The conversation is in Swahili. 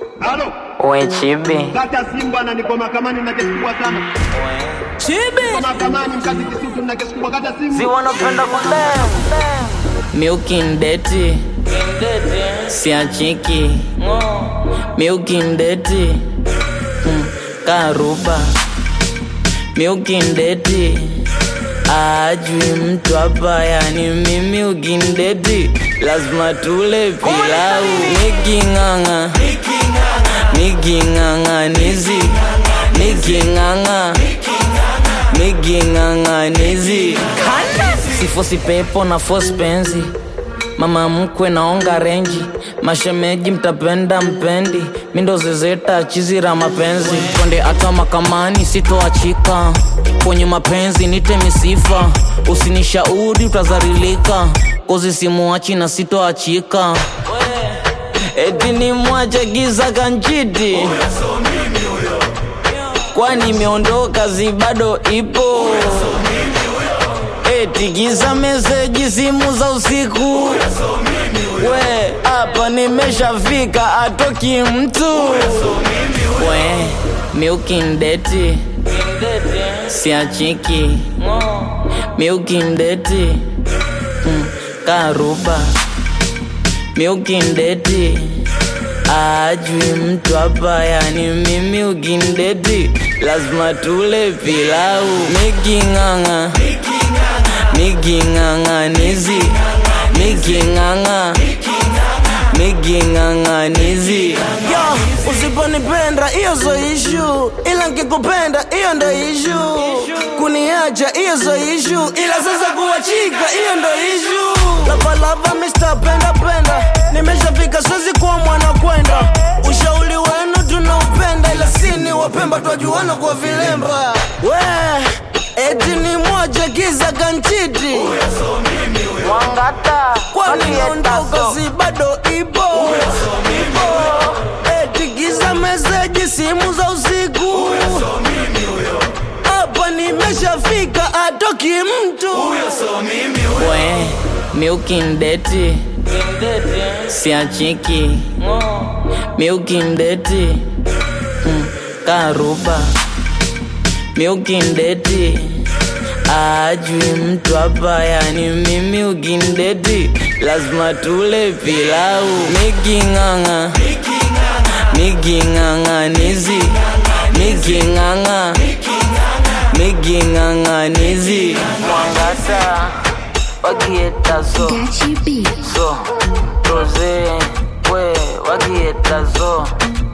Halo. Oe Chibi. Kata Simba na niko mahakamani na kesi kubwa sana. Chibi. Niko mahakamani mkazi Kisutu na kesi kubwa kata Simba. Si wanapenda kudem. Milky ndeti. Siachiki. Milky ndeti. Karuba. Milky ndeti. Ajui mtu hapa yani mimi ukindeti lazima tule pilau. Niging'ang'anizi sifosi pepo na force penzi. Mama mkwe naonga renji. Mashemeji mtapenda mpendi. Mindo zezeta chizira mapenzi. Konde ata makamani sitoachika. Kwenye mapenzi nite misifa. Usinishauri utazarilika. Kozi simuachi na sitoachika. Eti ni mwache giza kanchiti. Kwani meondoka zibado ipo. Eti giza meseji simu za usiku. We, hapa nimeshafika atoki mtu. We, Milky ndeti. Siachiki. Milky ndeti. Karuba. Milky ndeti. Ajui mtu hapa yani mimi ukindeti lazima tule pilau. Niging'ang'anizi. Yo, usiponipenda iyo zo issue. Ila nkikupenda iyo ndo issue. Kuniacha iyo zo issue. Ila sasa kuachika iyo ndo issue. Lava Mr. Penda. Nimeshafika siwezi kuwa mwana kwenda. Ushauri wenu tunaupenda. Ila sini wapemba twajuana kwa vilemba. We, eti ni moja giza kanchiti. Mwangata. Kwani naondoka si bado ipo. Eti giza meseji simu za usiku. Hapa nimeshafika atoki mtu. We, Milky ndeti. Siachiki. Milky ndeti. Karuba. Milky ndeti. Ajui mtu hapa yani mimi ukindeti lazima tule pilau. Niging'ang'anizi. Mwangata. Wakieta so. So. Rose. We. Wakieta so.